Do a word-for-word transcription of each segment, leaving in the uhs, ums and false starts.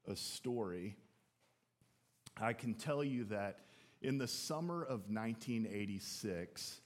a story, I can tell you that in the summer of nineteen eighty-six,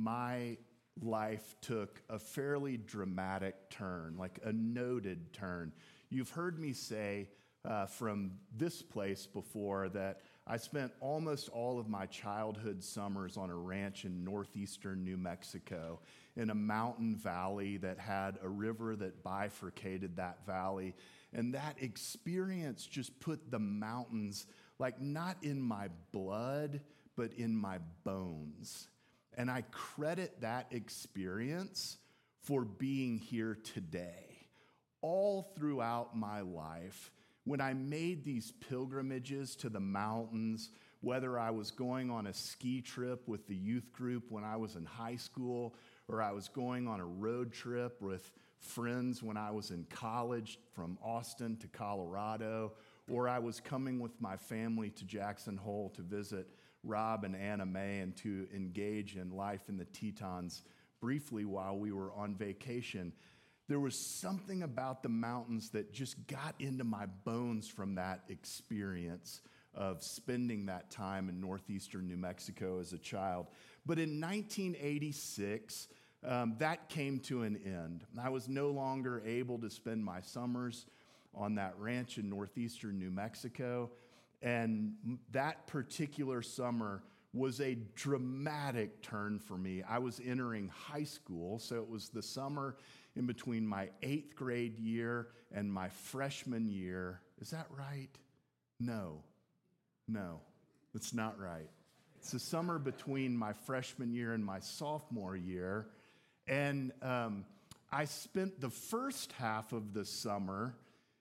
my life took a fairly dramatic turn, like a noted turn. You've heard me say uh, from this place before that I spent almost all of my childhood summers on a ranch in northeastern New Mexico in a mountain valley that had a river that bifurcated that valley. And that experience just put the mountains, like not in my blood, but in my bones. And I credit that experience for being here today. All throughout my life, when I made these pilgrimages to the mountains, whether I was going on a ski trip with the youth group when I was in high school, or I was going on a road trip with friends when I was in college from Austin to Colorado, or I was coming with my family to Jackson Hole to visit Rob and Anna Mae and to engage in life in the Tetons briefly while we were on vacation. There was something about the mountains that just got into my bones from that experience of spending that time in northeastern New Mexico as a child. But in nineteen eighty-six, um, that came to an end. I was no longer able to spend my summers on that ranch in northeastern New Mexico. And that particular summer was a dramatic turn for me. I was entering high school, so it was the summer in between my eighth grade year and my freshman year. Is that right? No, no, it's not right. It's the summer between my freshman year and my sophomore year. And um, I spent the first half of the summer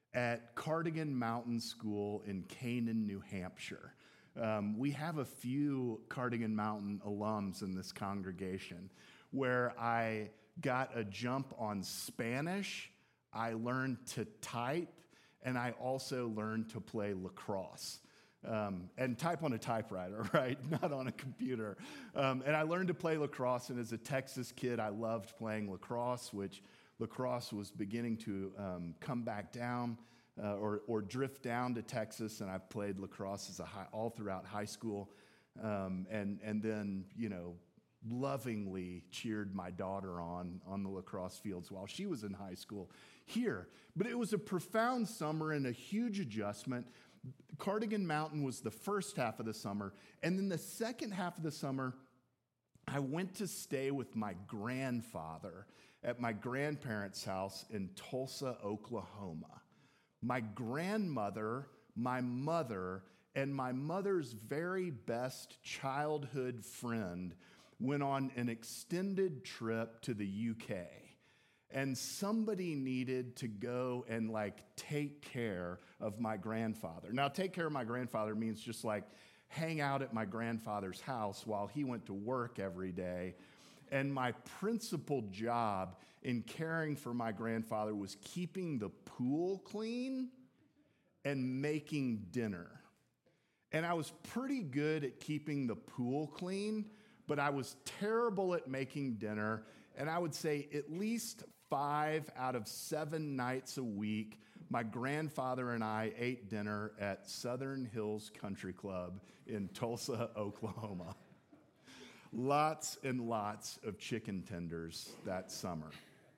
at Cardigan Mountain School in Canaan, New Hampshire. Um, we have a few Cardigan Mountain alums in this congregation where I got a jump on Spanish, I learned to type, and I also learned to play lacrosse. Um, and type on a typewriter, right? Not on a computer. Um, and I learned to play lacrosse, and as a Texas kid, I loved playing lacrosse, which lacrosse was beginning to um, come back down uh, or, or drift down to Texas, and I played lacrosse as a high, all throughout high school, um, and and then you know lovingly cheered my daughter on on the lacrosse fields while she was in high school here. But it was a profound summer and a huge adjustment. Cardigan Mountain was the first half of the summer, and then the second half of the summer, I went to stay with my grandfather at my grandparents' house in Tulsa, Oklahoma. My grandmother, my mother, and my mother's very best childhood friend went on an extended trip to the U K. And somebody needed to go and like take care of my grandfather. Now, take care of my grandfather means just like hang out at my grandfather's house while he went to work every day. And my principal job in caring for my grandfather was keeping the pool clean and making dinner. And I was pretty good at keeping the pool clean, but I was terrible at making dinner. And I would say at least five out of seven nights a week, my grandfather and I ate dinner at Southern Hills Country Club in Tulsa, Oklahoma. Lots and lots of chicken tenders that summer.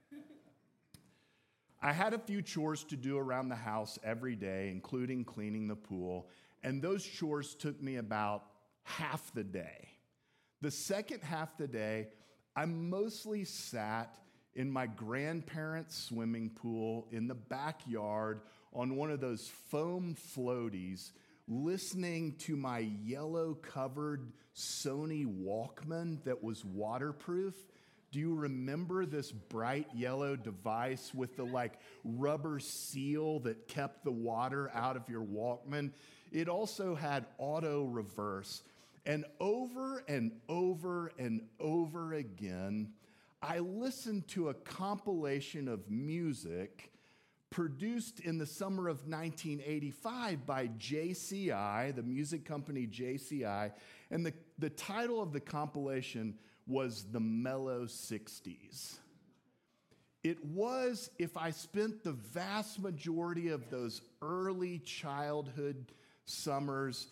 I had a few chores to do around the house every day, including cleaning the pool, and those chores took me about half the day. The second half of the day, I mostly sat in my grandparents' swimming pool in the backyard on one of those foam floaties, listening to my yellow-covered Sony Walkman that was waterproof. Do you remember this bright yellow device with the like rubber seal that kept the water out of your Walkman? It also had auto reverse. And over and over and over again, I listened to a compilation of music produced in the summer of nineteen eighty-five by J C I, the music company J C I, and the, the title of the compilation was The Mellow sixties. It was if I spent the vast majority of those early childhood summers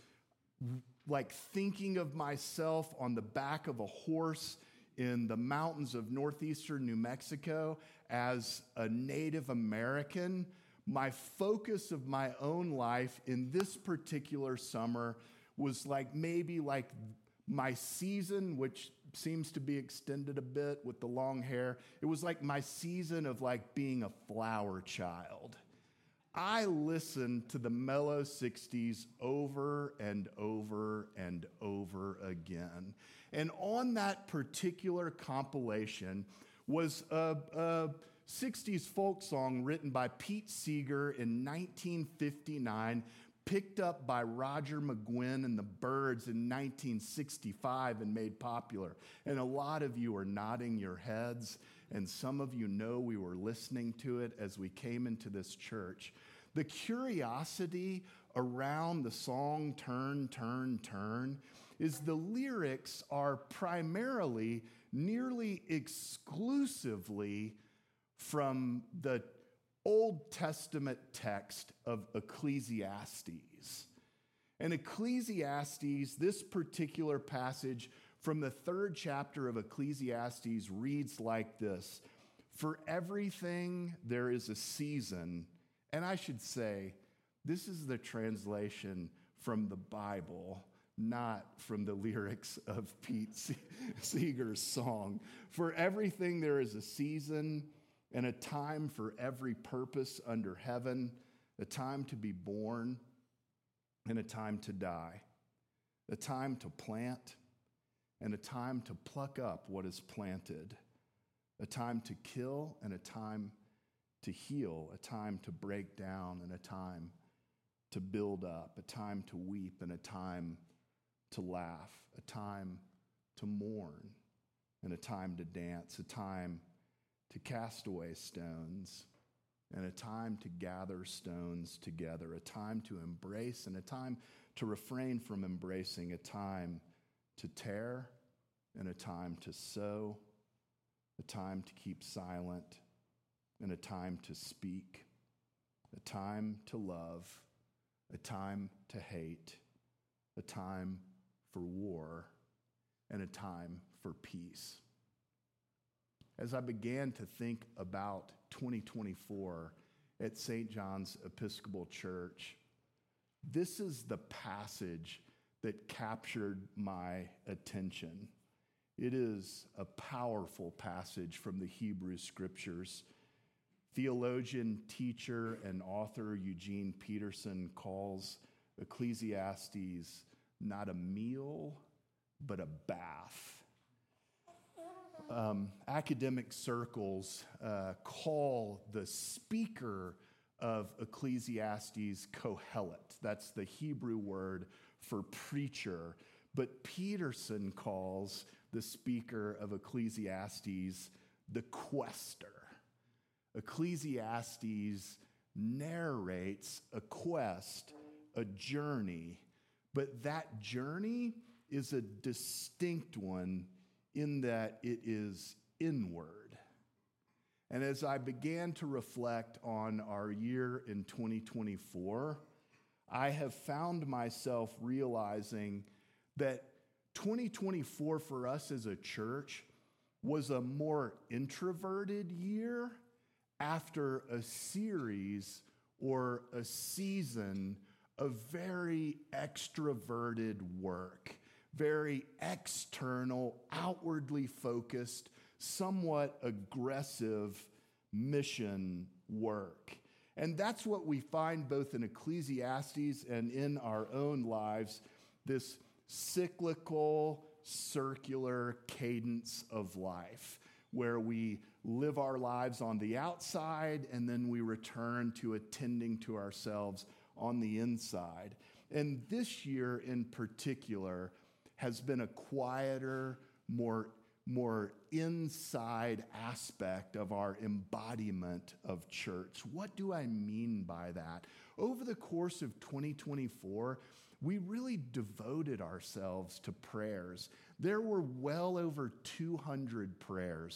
like thinking of myself on the back of a horse in the mountains of northeastern New Mexico as a Native American. My focus of my own life in this particular summer was like maybe like my season, which seems to be extended a bit with the long hair. It was like my season of like being a flower child. I listened to the Mellow sixties over and over and over again. And on that particular compilation was a, a sixties folk song written by Pete Seeger in nineteen fifty-nine, picked up by Roger McGuinn and the Byrds in nineteen sixty-five and made popular. And a lot of you are nodding your heads, and some of you know we were listening to it as we came into this church. The curiosity around the song Turn, Turn, Turn is the lyrics are primarily, nearly exclusively from the Old Testament text of Ecclesiastes. And Ecclesiastes, this particular passage from the third chapter of Ecclesiastes reads like this: "For everything there is a season," and I should say, this is the translation from the Bible, not from the lyrics of Pete Seeger's song. "For everything there is a season, and a time for every purpose under heaven, a time to be born and a time to die, a time to plant and a time to pluck up what is planted, a time to kill and a time to heal, a time to break down and a time to build up, a time to weep and a time to laugh, a time to mourn and a time to dance, a time to cast away stones, and a time to gather stones together, a time to embrace and a time to refrain from embracing, a time to tear and a time to sow, a time to keep silent and a time to speak, a time to love, a time to hate, a time for war, and a time for peace." As I began to think about twenty twenty-four at Saint John's Episcopal Church, this is the passage that captured my attention. It is a powerful passage from the Hebrew Scriptures. Theologian, teacher, and author Eugene Peterson calls Ecclesiastes not a meal, but a bath. Um, academic circles uh, call the speaker of Ecclesiastes Kohelet. That's the Hebrew word for preacher. But Peterson calls the speaker of Ecclesiastes the quester. Ecclesiastes narrates a quest, a journey, but that journey is a distinct one in that it is inward. And as I began to reflect on our year in twenty twenty-four, I have found myself realizing that twenty twenty-four for us as a church was a more introverted year after a series or a season of very extroverted work, very external, outwardly focused, somewhat aggressive mission work. And that's what we find both in Ecclesiastes and in our own lives, this cyclical, circular cadence of life, where we live our lives on the outside and then we return to attending to ourselves on the inside. And this year in particular has been a quieter, more, more inside aspect of our embodiment of church. What do I mean by that? Over the course of twenty twenty-four, we really devoted ourselves to prayers. There were well over two hundred prayers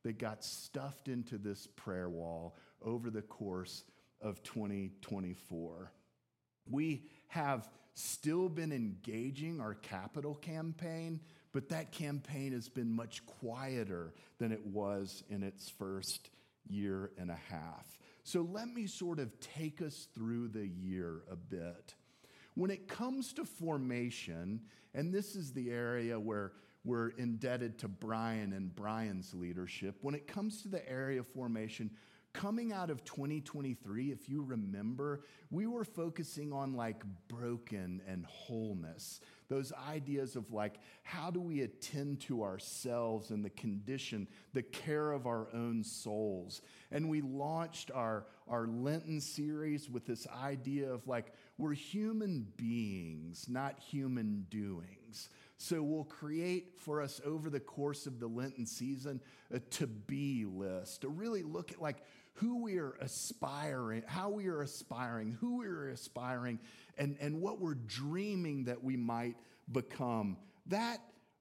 that got stuffed into this prayer wall over the course of twenty twenty-four. We have still been engaging our capital campaign, but that campaign has been much quieter than it was in its first year and a half. So let me sort of take us through the year a bit. When it comes to formation, and this is the area where we're indebted to Brian and Brian's leadership, when it comes to the area of formation, coming out of twenty twenty-three, if you remember, we were focusing on like broken and wholeness. Those ideas of like, how do we attend to ourselves and the condition, the care of our own souls? And we launched our, our Lenten series with this idea of like, we're human beings, not human doings. So we'll create for us over the course of the Lenten season a to-be list, to really look at like who we are aspiring, how we are aspiring, who we are aspiring, and, and what we're dreaming that we might become. That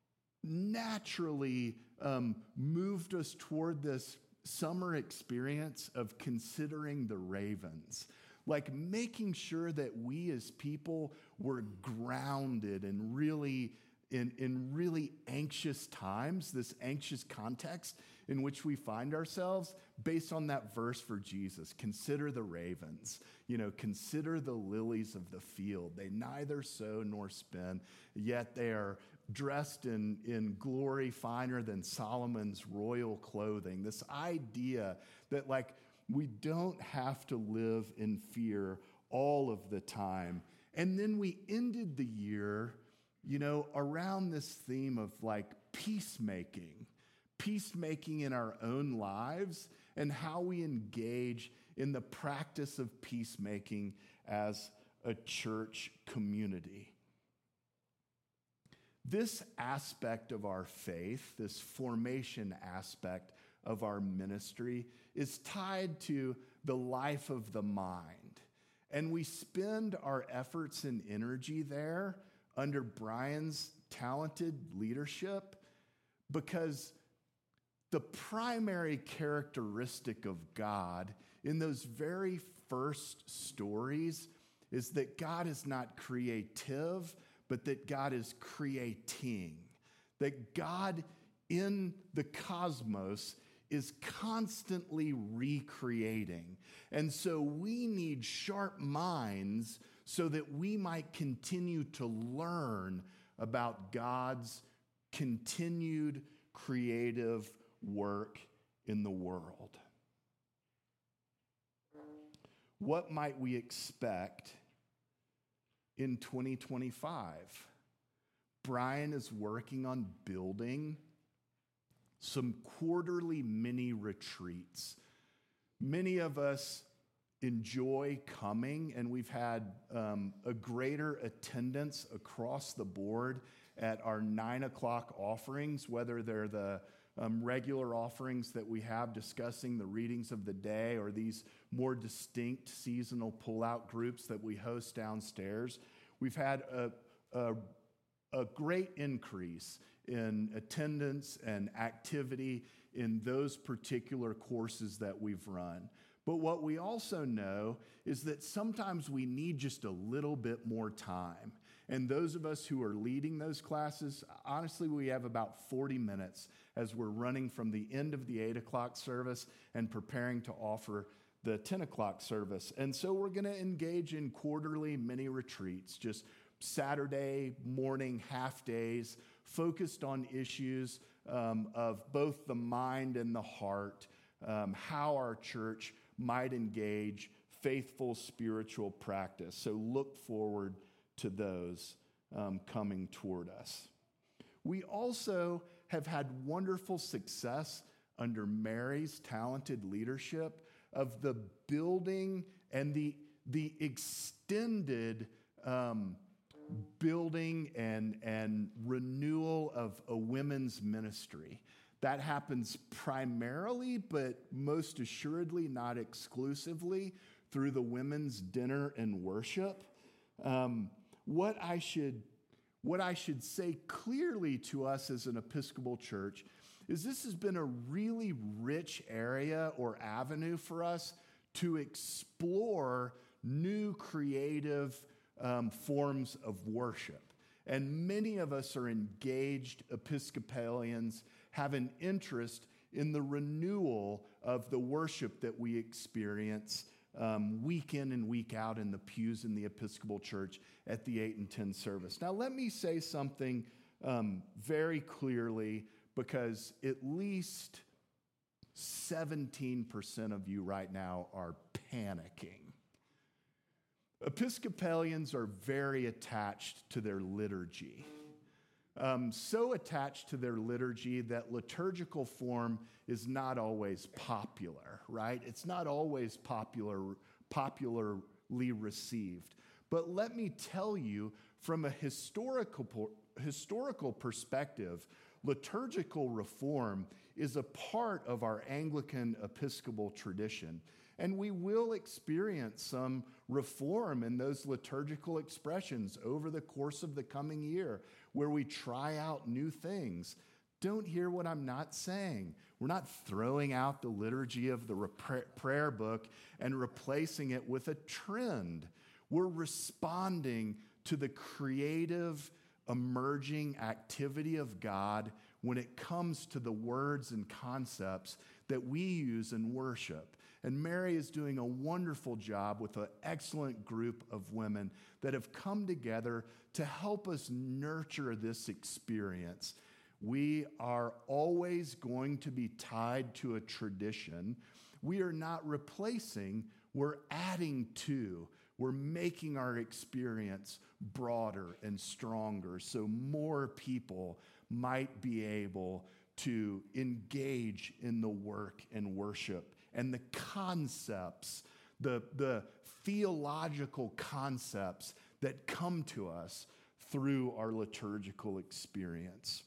naturally um, moved us toward this summer experience of considering the ravens, like making sure that we as people were grounded and really In, in really anxious times, this anxious context in which we find ourselves, based on that verse for Jesus. Consider the ravens, you know, consider the lilies of the field. They neither sow nor spin, yet they are dressed in, in glory finer than Solomon's royal clothing. This idea that like we don't have to live in fear all of the time. And then we ended the year, you know, around this theme of like peacemaking, peacemaking in our own lives and how we engage in the practice of peacemaking as a church community. This aspect of our faith, this formation aspect of our ministry, is tied to the life of the mind. And we spend our efforts and energy there under Brian's talented leadership, because the primary characteristic of God in those very first stories is that God is not creative, but that God is creating. That God in the cosmos is constantly recreating. And so we need sharp minds so that we might continue to learn about God's continued creative work in the world. What might we expect in twenty twenty-five? Brian is working on building some quarterly mini retreats. Many of us enjoy coming, and we've had um, a greater attendance across the board at our nine o'clock offerings, whether they're the um, regular offerings that we have discussing the readings of the day or these more distinct seasonal pull-out groups that we host downstairs. We've had a, a, a great increase in attendance and activity in those particular courses that we've run. But what we also know is that sometimes we need just a little bit more time. And those of us who are leading those classes, honestly, we have about forty minutes as we're running from the end of the eight o'clock service and preparing to offer the ten o'clock service. And so we're going to engage in quarterly mini retreats, just Saturday morning half days, focused on issues um, of both the mind and the heart, um, how our church might engage faithful spiritual practice. So look forward to those um, coming toward us. We also have had wonderful success under Mary's talented leadership of the building and the, the extended um, building and, and renewal of a women's ministry. That happens primarily, but most assuredly not exclusively, through the women's dinner and worship. Um, what I should, what I should say clearly to us as an Episcopal church is this has been a really rich area or avenue for us to explore new creative um, forms of worship. And many of us are engaged Episcopalians, have an interest in the renewal of the worship that we experience um, week in and week out in the pews in the Episcopal Church at the eight and ten service. Now, let me say something um, very clearly, because at least seventeen percent of you right now are panicking. Episcopalians are very attached to their liturgy. Um, so attached to their liturgy that liturgical form is not always popular, right? It's not always popular, popularly received. But let me tell you, from a historical, historical perspective, liturgical reform is a part of our Anglican Episcopal tradition. And we will experience some reform in those liturgical expressions over the course of the coming year, where we try out new things. Don't hear what I'm not saying. We're not throwing out the liturgy of the prayer book and replacing it with a trend. We're responding to the creative, emerging activity of God when it comes to the words and concepts that we use in worship. And Mary is doing a wonderful job with an excellent group of women that have come together to help us nurture this experience. We are always going to be tied to a tradition. We are not replacing, we're adding to. We're making our experience broader and stronger so more people might be able to engage in the work and worship and the concepts, the, the theological concepts that come to us through our liturgical experience.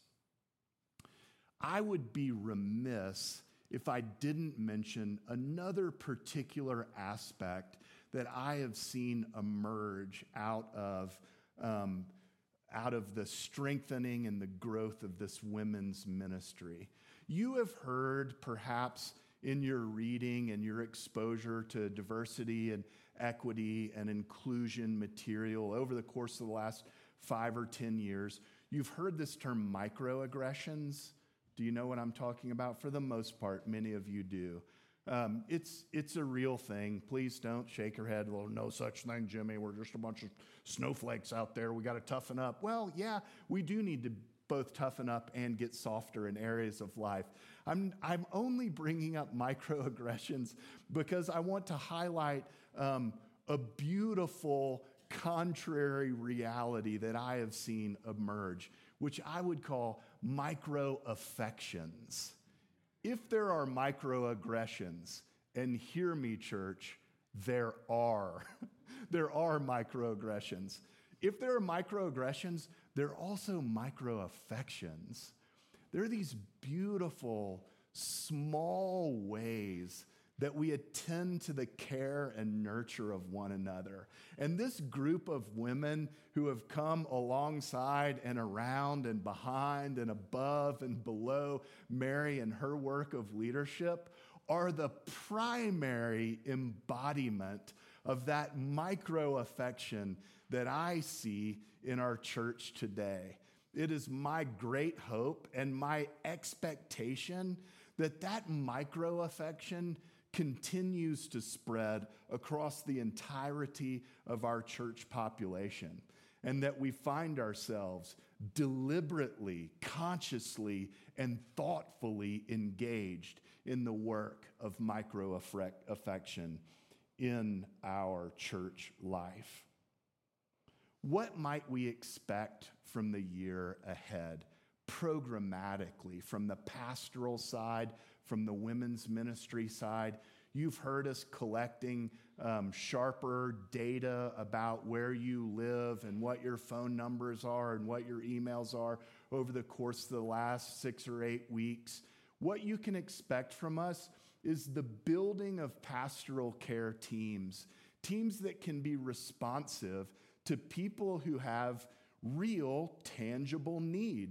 I would be remiss if I didn't mention another particular aspect that I have seen emerge out of, um, out of the strengthening and the growth of this women's ministry. You have heard, perhaps, in your reading and your exposure to diversity and equity and inclusion material over the course of the last five or ten years, you've heard this term microaggressions. Do you know what I'm talking about? For the most part, many of you do. Um, it's, it's a real thing. Please don't shake your head. Well, no such thing, Jimmy. We're just a bunch of snowflakes out there. We got to toughen up. Well, yeah, we do need to both toughen up and get softer in areas of life. I'm, I'm only bringing up microaggressions because I want to highlight um, a beautiful contrary reality that I have seen emerge, which I would call microaffections. If there are microaggressions, and hear me, church, there are. There are microaggressions. If there are microaggressions, there are also microaffections. There are these beautiful, small ways that we attend to the care and nurture of one another. And this group of women who have come alongside and around and behind and above and below Mary and her work of leadership are the primary embodiment of that micro-affection that I see in our church today. It is my great hope and my expectation that that micro-affection continues to spread across the entirety of our church population, and that we find ourselves deliberately, consciously, and thoughtfully engaged in the work of micro-affection in our church life. What might we expect from the year ahead, programmatically, from the pastoral side, from the women's ministry side? You've heard us collecting um, sharper data about where you live and what your phone numbers are and what your emails are over the course of the last six or eight weeks. What you can expect from us is the building of pastoral care teams, teams that can be responsive to people who have real, tangible needs.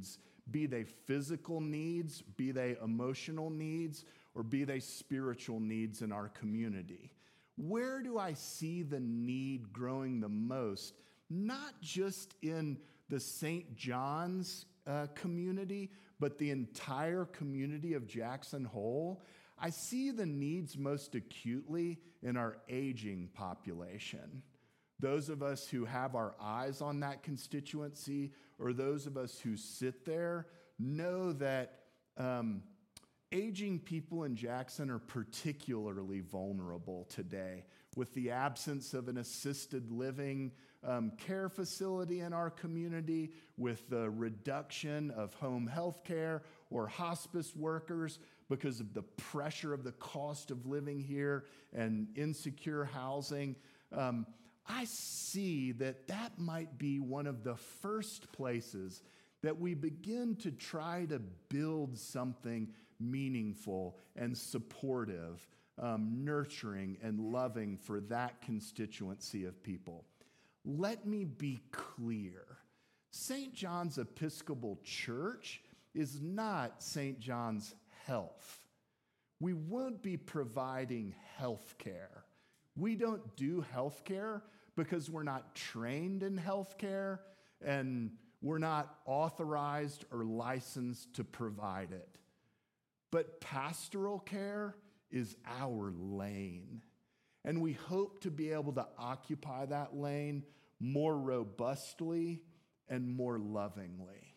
be they physical needs, be they emotional needs, or be they spiritual needs in our community. Where do I see the need growing the most? Not just in the Saint John's uh, community, but the entire community of Jackson Hole. I see the needs most acutely in our aging population. Those of us who have our eyes on that constituency, or those of us who sit there, know that um, aging people in Jackson are particularly vulnerable today with the absence of an assisted living um, care facility in our community, with the reduction of home health care or hospice workers because of the pressure of the cost of living here and insecure housing. Um, I see that that might be one of the first places that we begin to try to build something meaningful and supportive, um, nurturing and loving for that constituency of people. Let me be clear. Saint John's Episcopal Church is not Saint John's Health. We won't be providing health care. We don't do health care because we're not trained in health care and we're not authorized or licensed to provide it. But pastoral care is our lane. And we hope to be able to occupy that lane more robustly and more lovingly.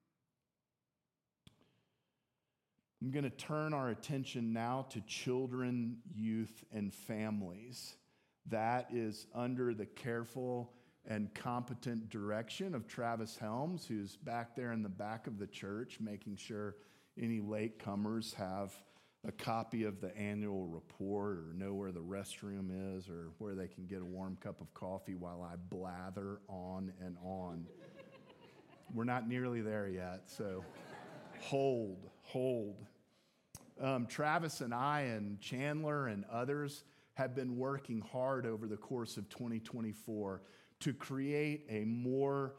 I'm going to turn our attention now to children, youth, and families. That is under the careful and competent direction of Travis Helms, who's back there in the back of the church, making sure any latecomers have a copy of the annual report or know where the restroom is or where they can get a warm cup of coffee while I blather on and on. We're not nearly there yet, so hold, hold. Um, Travis and I and Chandler and others have been working hard over the course of twenty twenty-four to create a more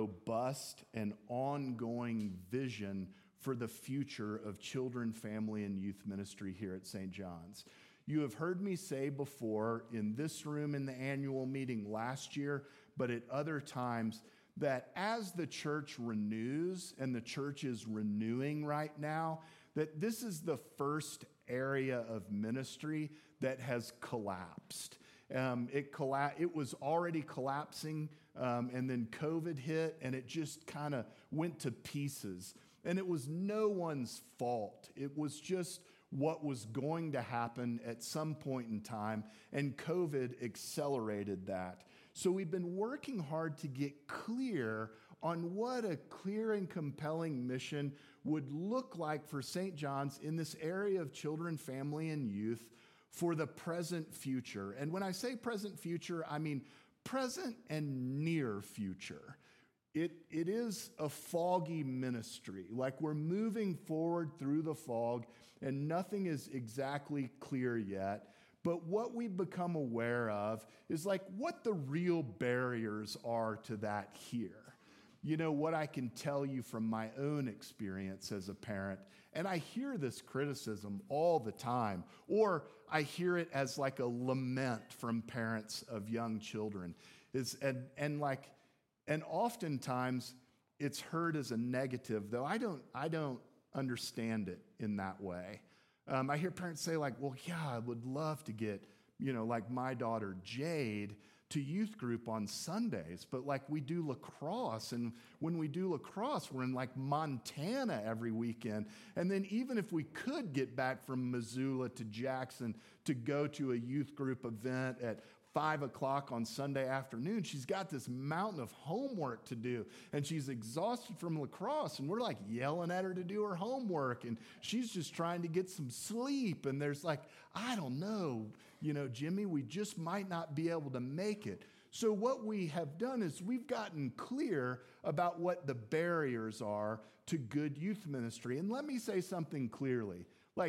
robust and ongoing vision for the future of children, family, and youth ministry here at Saint John's. You have heard me say before in this room in the annual meeting last year, but at other times, that as the church renews, and the church is renewing right now, that this is the first area of ministry that has collapsed. Um, it, colla- it was already collapsing, um, and then COVID hit, and it just kind of went to pieces. And it was no one's fault. It was just what was going to happen at some point in time, and COVID accelerated that. So we've been working hard to get clear on what a clear and compelling mission would look like for Saint John's in this area of children, family, and youth for the present future. And when I say present future, I mean present and near future. It, it is a foggy ministry, like we're moving forward through the fog and nothing is exactly clear yet. But what we've become aware of is like what the real barriers are to that here. You know, what I can tell you from my own experience as a parent, and I hear this criticism all the time, or I hear it as like a lament from parents of young children, is and and like, and oftentimes it's heard as a negative, though I don't I don't understand it in that way. Um, I hear parents say like, well, yeah, I would love to get, you know, like my daughter Jade to youth group on Sundays, but like we do lacrosse, and when we do lacrosse, we're in like Montana every weekend. And then even if we could get back from Missoula to Jackson to go to a youth group event at five o'clock on Sunday afternoon, she's got this mountain of homework to do, and she's exhausted from lacrosse, and we're like yelling at her to do her homework, and she's just trying to get some sleep, and there's like, I don't know, you know, Jimmy, we just might not be able to make it. So what we have done is we've gotten clear about what the barriers are to good youth ministry. And let me say something clearly, like,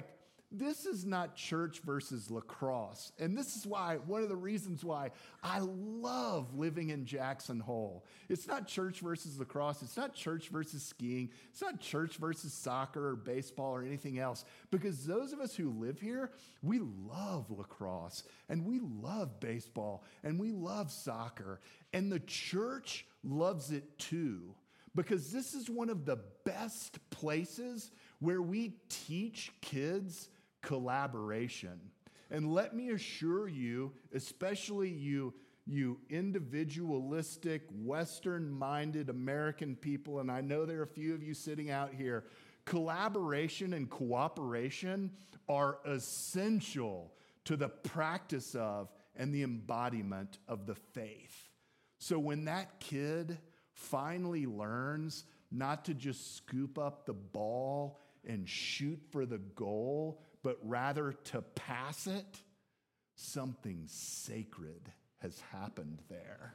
This is not church versus lacrosse. And this is why, one of the reasons why I love living in Jackson Hole. It's not church versus lacrosse. It's not church versus skiing. It's not church versus soccer or baseball or anything else. Because those of us who live here, we love lacrosse and we love baseball and we love soccer. And the church loves it too. Because this is one of the best places where we teach kids collaboration. And let me assure you, especially you, you individualistic, Western-minded American people, and I know there are a few of you sitting out here, collaboration and cooperation are essential to the practice of and the embodiment of the faith. So when that kid finally learns not to just scoop up the ball and shoot for the goal, but rather to pass it, something sacred has happened there.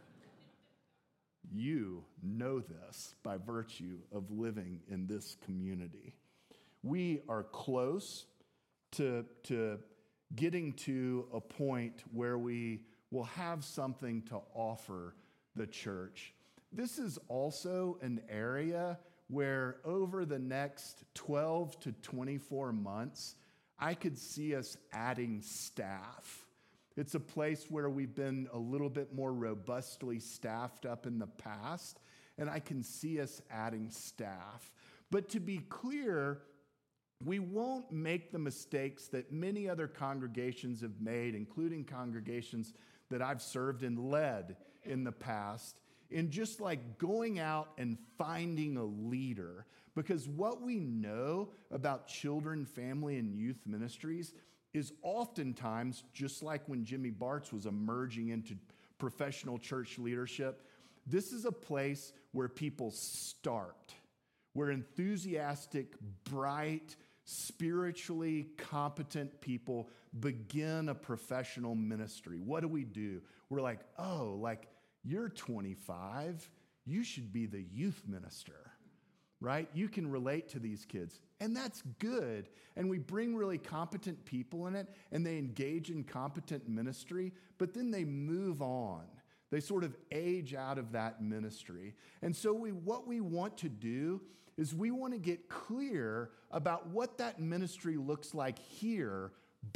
You know this by virtue of living in this community. We are close to, to getting to a point where we will have something to offer the church. This is also an area where over the next twelve to twenty-four months, I could see us adding staff. It's a place where we've been a little bit more robustly staffed up in the past, and I can see us adding staff. But to be clear, we won't make the mistakes that many other congregations have made, including congregations that I've served and led in the past, in just like going out and finding a leader. Because what we know about children, family, and youth ministries is oftentimes, just like when Jimmy Bartz was emerging into professional church leadership, this is a place where people start, where enthusiastic, bright, spiritually competent people begin a professional ministry. What do we do? We're like, oh, like, you're twenty-five, you should be the youth minister, right? You can relate to these kids, and that's good. And we bring really competent people in it, and they engage in competent ministry, but then they move on. They sort of age out of that ministry. And so we, what we want to do is we want to get clear about what that ministry looks like here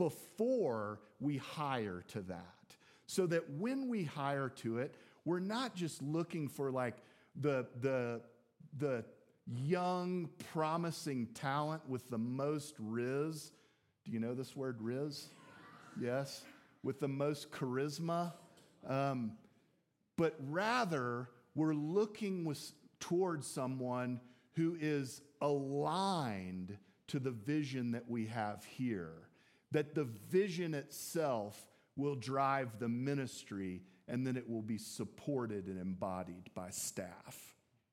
before we hire to that, so that when we hire to it, we're not just looking for like the, the, the young, promising talent with the most riz. Do you know this word, riz? Yes. With the most charisma. Um, but rather, we're looking with, towards someone who is aligned to the vision that we have here. That the vision itself will drive the ministry, and then it will be supported and embodied by staff.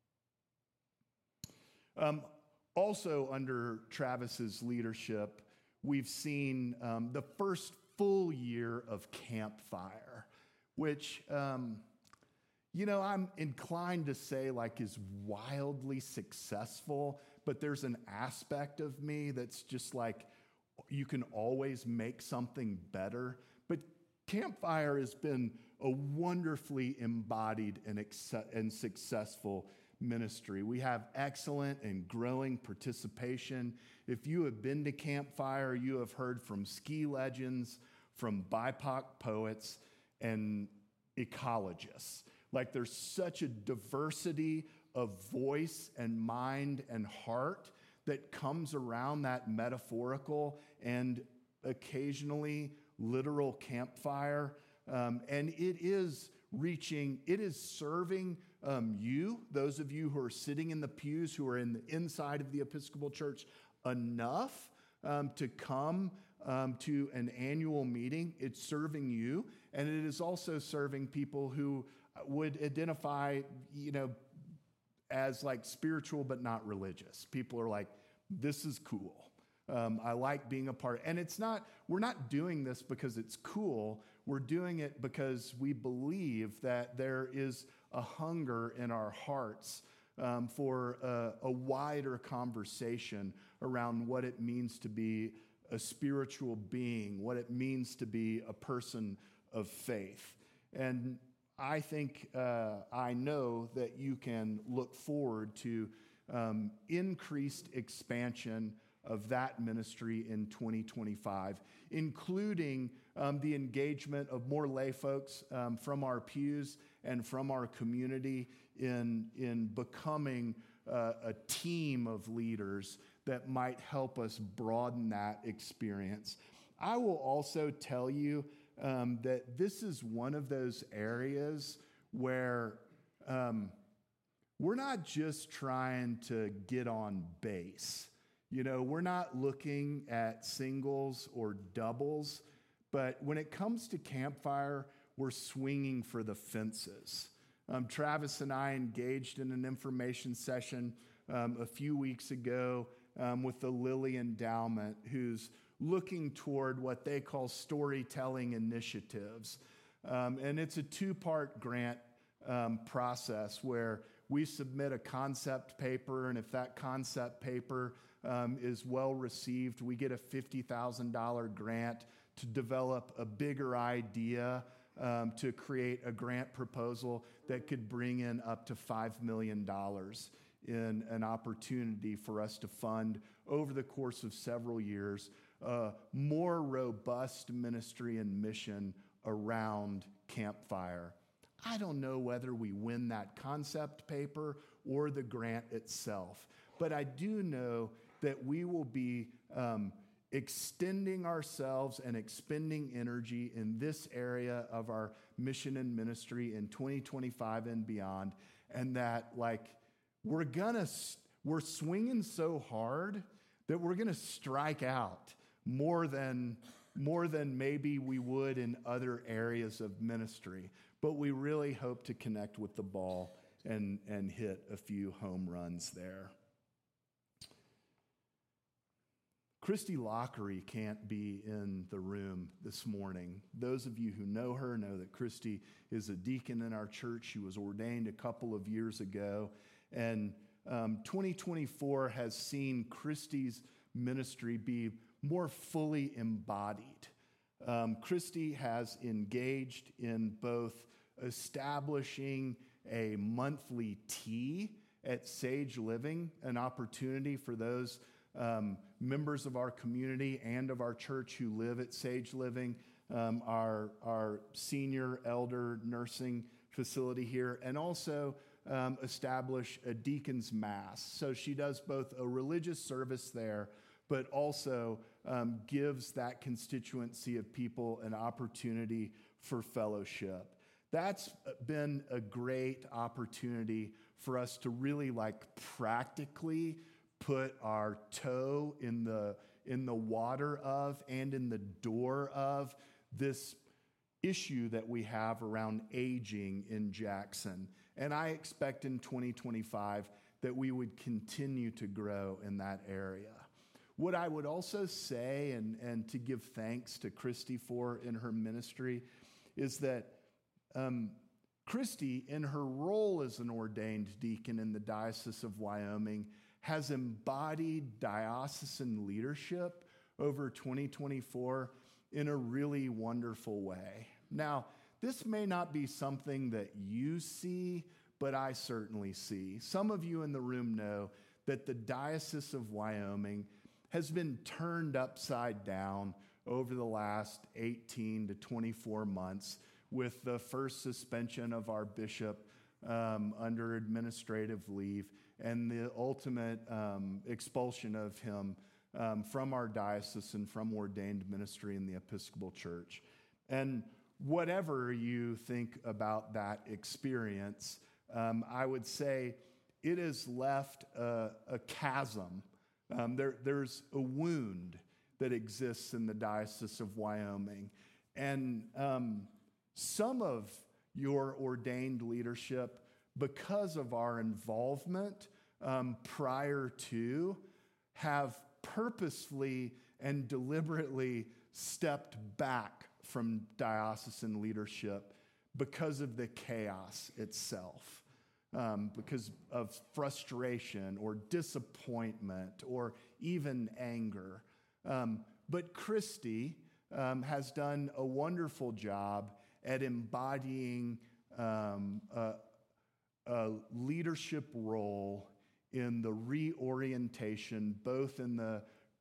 Um, also, under Travis's leadership, we've seen um, the first full year of Campfire, which, um, you know, I'm inclined to say like is wildly successful, but there's an aspect of me that's just like, you can always make something better. But Campfire has been a wonderfully embodied and, ex- and successful ministry. We have excellent and growing participation. If you have been to Campfire, you have heard from ski legends, from B I P O C poets, and ecologists. Like there's such a diversity of voice and mind and heart that comes around that metaphorical and occasionally literal campfire. Um, and it is reaching, it is serving um, you, those of you who are sitting in the pews, who are in the inside of the Episcopal Church, enough um, to come um, to an annual meeting. It's serving you, and it is also serving people who would identify, you know, as like spiritual but not religious. People are like, this is cool. Um, I like being a part. And it's not, we're not doing this because it's cool. We're doing it because we believe that there is a hunger in our hearts um, for a, a wider conversation around what it means to be a spiritual being, what it means to be a person of faith. And I think, uh, I know that you can look forward to um, increased expansion of that ministry in twenty twenty-five, including um, the engagement of more lay folks um, from our pews and from our community in, in becoming uh, a team of leaders that might help us broaden that experience. I will also tell you um, that this is one of those areas where um, we're not just trying to get on base. You know, we're not looking at singles or doubles, but when it comes to Campfire, we're swinging for the fences. Um, Travis and I engaged in an information session um, a few weeks ago um, with the Lilly Endowment, who's looking toward what they call storytelling initiatives. Um, and it's a two-part grant um, process where we submit a concept paper, and if that concept paper um, is well received, we get a fifty thousand dollars grant to develop a bigger idea um, to create a grant proposal that could bring in up to five million dollars in an opportunity for us to fund over the course of several years a more robust ministry and mission around Campfire. I don't know whether we win that concept paper or the grant itself, but I do know that we will be um, extending ourselves and expending energy in this area of our mission and ministry in twenty twenty-five and beyond, and that like we're gonna, we're swinging so hard that we're gonna strike out more than, more than maybe we would in other areas of ministry. But we really hope to connect with the ball and, and hit a few home runs there. Christy Lockery can't be in the room this morning. Those of you who know her know that Christy is a deacon in our church. She was ordained a couple of years ago. And um, twenty twenty-four has seen Christy's ministry be more fully embodied. Um, Christy has engaged in both establishing a monthly tea at Sage Living, an opportunity for those um, members of our community and of our church who live at Sage Living, um, our, our senior elder nursing facility here, and also um, establish a deacon's mass. So she does both a religious service there, but also um, gives that constituency of people an opportunity for fellowship. That's been a great opportunity for us to really like practically put our toe in the, in the water of and in the door of this issue that we have around aging in Jackson. And I expect in twenty twenty-five that we would continue to grow in that area. What I would also say, and, and to give thanks to Christy for in her ministry, is that um, Christy, in her role as an ordained deacon in the Diocese of Wyoming, has embodied diocesan leadership over twenty twenty-four in a really wonderful way. Now, this may not be something that you see, but I certainly see. Some of you in the room know that the Diocese of Wyoming has been turned upside down over the last eighteen to twenty-four months with the first suspension of our bishop um, under administrative leave and the ultimate um, expulsion of him um, from our diocese and from ordained ministry in the Episcopal Church. And whatever you think about that experience, um, I would say it has left a, a chasm. Um, there, there's a wound that exists in the Diocese of Wyoming. And um, some of your ordained leadership, because of our involvement um, prior to, have purposefully and deliberately stepped back from diocesan leadership because of the chaos itself. Um, because of frustration or disappointment or even anger. Um, but Christy um, has done a wonderful job at embodying um, a, a leadership role in the reorientation, both in the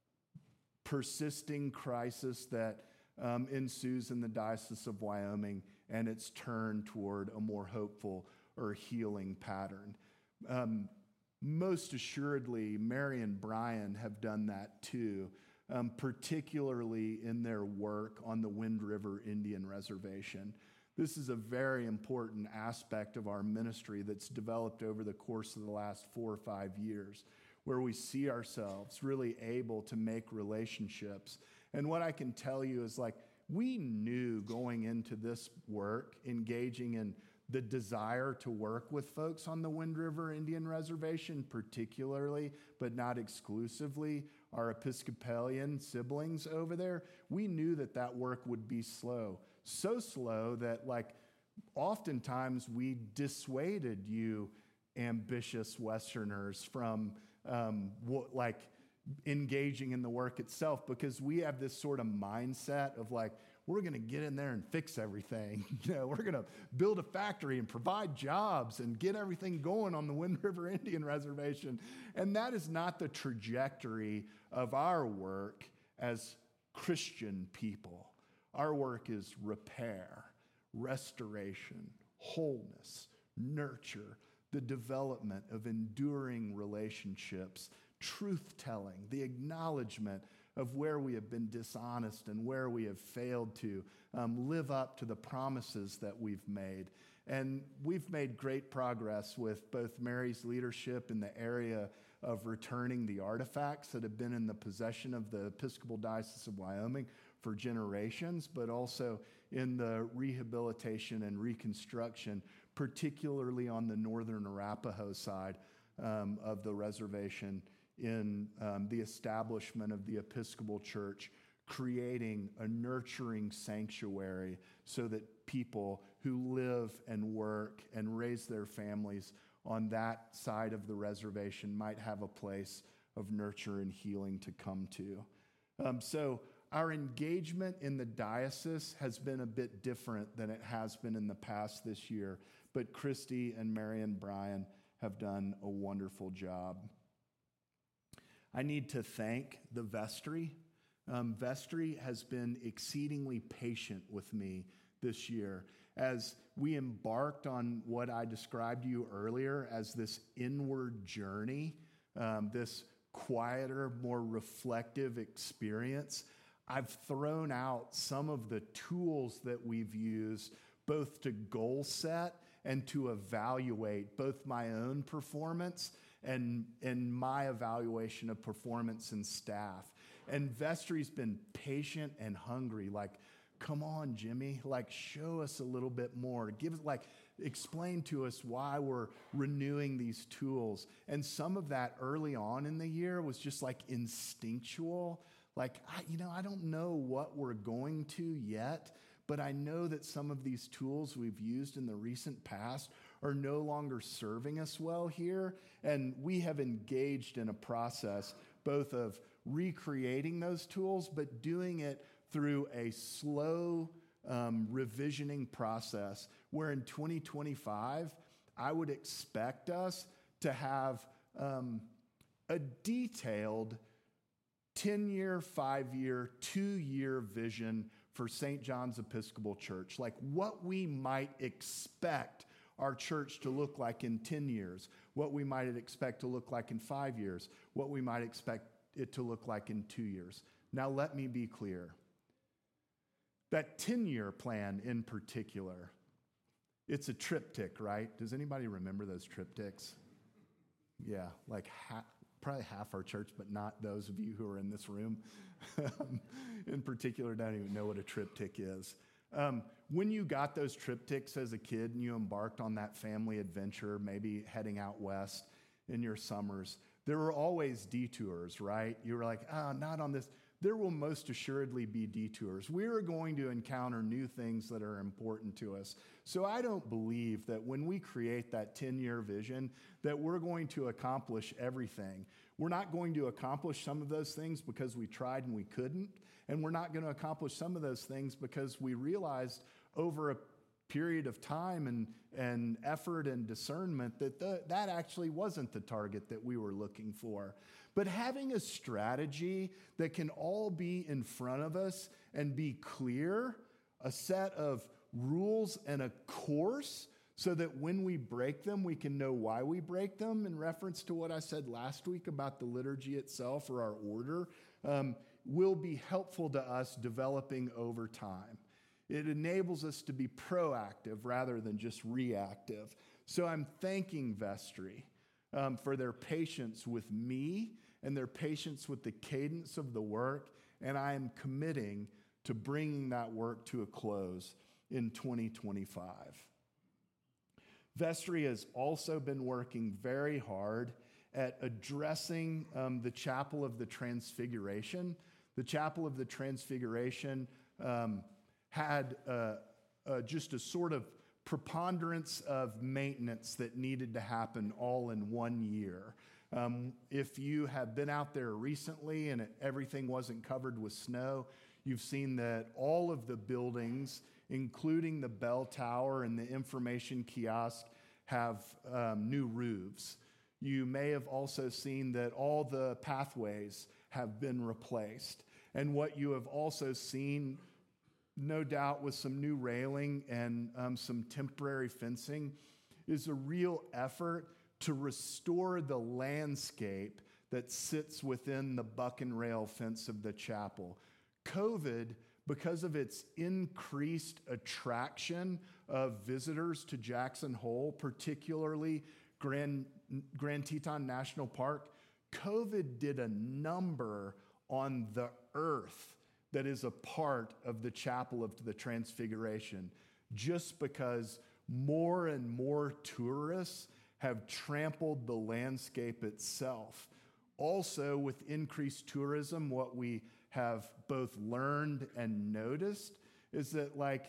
persisting crisis that um, ensues in the Diocese of Wyoming and its turn toward a more hopeful or healing pattern. Um, most assuredly, Mary and Brian have done that too, um, particularly in their work on the Wind River Indian Reservation. This is a very important aspect of our ministry that's developed over the course of the last four or five years, where we see ourselves really able to make relationships. And what I can tell you is, like, we knew going into this work, engaging in the desire to work with folks on the Wind River Indian Reservation, particularly, but not exclusively, our Episcopalian siblings over there, we knew that that work would be slow. So slow that, like, oftentimes we dissuaded you ambitious Westerners from um, what, like, engaging in the work itself, because we have this sort of mindset of, like, we're going to get in there and fix everything. You know, we're going to build a factory and provide jobs and get everything going on the Wind River Indian Reservation. And that is not the trajectory of our work as Christian people. Our work is repair, restoration, wholeness, nurture, the development of enduring relationships, truth-telling, the acknowledgement of where we have been dishonest and where we have failed to um, live up to the promises that we've made. And we've made great progress with both Mary's leadership in the area of returning the artifacts that have been in the possession of the Episcopal Diocese of Wyoming for generations, but also in the rehabilitation and reconstruction, particularly on the northern Arapaho side um, of the reservation, in um, the establishment of the Episcopal Church, creating a nurturing sanctuary so that people who live and work and raise their families on that side of the reservation might have a place of nurture and healing to come to. Um, so our engagement in the diocese has been a bit different than it has been in the past this year, but Christy and Mary and Brian have done a wonderful job. I need to thank the vestry. Um, vestry has been exceedingly patient with me this year as we embarked on what I described to you earlier as this inward journey, um, this quieter, more reflective experience. I've thrown out some of the tools that we've used both to goal set and to evaluate both my own performance and, and my evaluation of performance and staff. And vestry's been patient and hungry, like, come on, Jimmy, like, show us a little bit more. Give us, like, explain to us why we're renewing these tools. And some of that early on in the year was just like instinctual. Like, I, you know, I don't know what we're going to yet, but I know that some of these tools we've used in the recent past are no longer serving us well here. And we have engaged in a process both of recreating those tools, but doing it through a slow um, revisioning process where in twenty twenty-five, I would expect us to have um, a detailed ten-year, five-year, two-year vision for Saint John's Episcopal Church, like what we might expect our church to look like in ten years, what we might expect to look like in five years, what we might expect it to look like in two years. Now, let me be clear. That ten-year plan in particular, it's a triptych, right? Does anybody remember those triptychs? Yeah, like ha- probably half our church, but not those of you who are in this room in particular don't even know what a triptych is. Um, when you got those triptychs as a kid and you embarked on that family adventure, maybe heading out west in your summers, there were always detours, right? You were like, ah, oh, not on this. there will most assuredly be detours. We are going to encounter new things that are important to us. So I don't believe that when we create that ten-year vision, that we're going to accomplish everything. We're not going to accomplish some of those things because we tried and we couldn't. And we're not going to accomplish some of those things because we realized over a period of time and, and effort and discernment that the, that actually wasn't the target that we were looking for. But having a strategy that can all be in front of us and be clear, a set of rules and a course, so that when we break them, we can know why we break them, in reference to what I said last week about the liturgy itself or our order, um, will be helpful to us developing over time. It enables us to be proactive rather than just reactive. So I'm thanking Vestry um, for their patience with me and their patience with the cadence of the work, and I am committing to bringing that work to a close in twenty twenty-five. Vestry has also been working very hard at addressing um, the Chapel of the Transfiguration. The Chapel of the Transfiguration um, had uh, uh, just a sort of preponderance of maintenance that needed to happen all in one year. Um, if you have been out there recently and it, everything wasn't covered with snow, you've seen that all of the buildings, including the bell tower and the information kiosk, have um, new roofs. You may have also seen that all the pathways have been replaced. And what you have also seen, no doubt with some new railing and um, some temporary fencing, is a real effort to restore the landscape that sits within the buck and rail fence of the chapel. COVID, because of its increased attraction of visitors to Jackson Hole, particularly Grand, Grand Teton National Park, COVID did a number on the earth that is a part of the Chapel of the Transfiguration, just because more and more tourists have trampled the landscape itself. Also, with increased tourism, what we have both learned and noticed is that, like,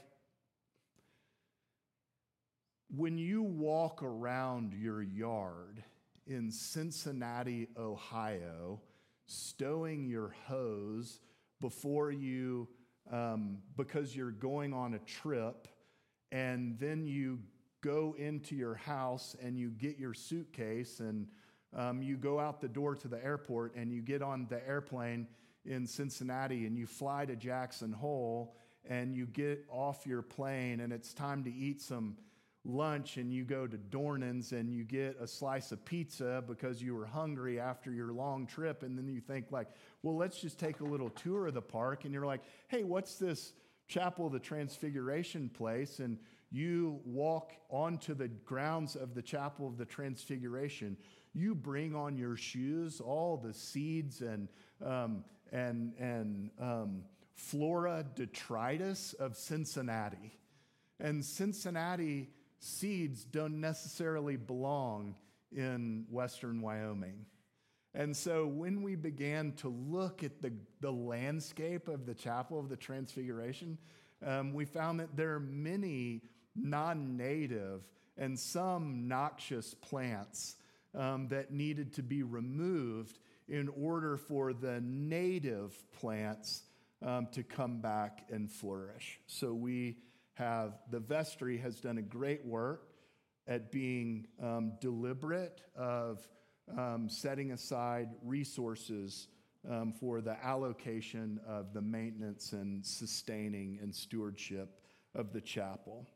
when you walk around your yard in Cincinnati, Ohio, stowing your hose before you, um, because you're going on a trip, and then you go into your house and you get your suitcase and um, you go out the door to the airport and you get on the airplane in Cincinnati and you fly to Jackson Hole and you get off your plane and it's time to eat some lunch and you go to Dornan's and you get a slice of pizza because you were hungry after your long trip, and then you think like, well, let's just take a little tour of the park, and you're like, hey, what's this Chapel of the Transfiguration place? And you walk onto the grounds of the Chapel of the Transfiguration. You bring on your shoes all the seeds and um, and and um, flora detritus of Cincinnati, and Cincinnati seeds don't necessarily belong in western Wyoming. And so when we began to look at the, the landscape of the Chapel of the Transfiguration, um, we found that there are many non-native and some noxious plants um, that needed to be removed in order for the native plants um, to come back and flourish. So we have, the vestry has done a great work at being um, deliberate of um, setting aside resources um, for the allocation of the maintenance and sustaining and stewardship of the chapel.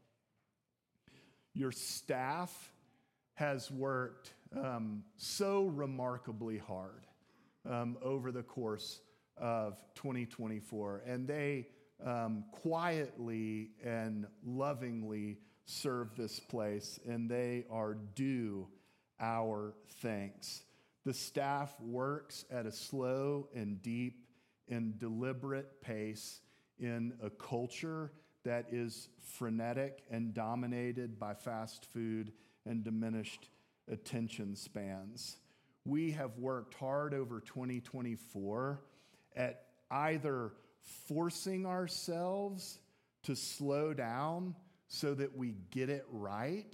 Your staff has worked um, so remarkably hard um, over the course of twenty twenty-four, and they um, quietly and lovingly serve this place, and they are due our thanks. The staff works at a slow and deep and deliberate pace in a culture that is frenetic and dominated by fast food and diminished attention spans. We have worked hard over twenty twenty-four at either forcing ourselves to slow down so that we get it right,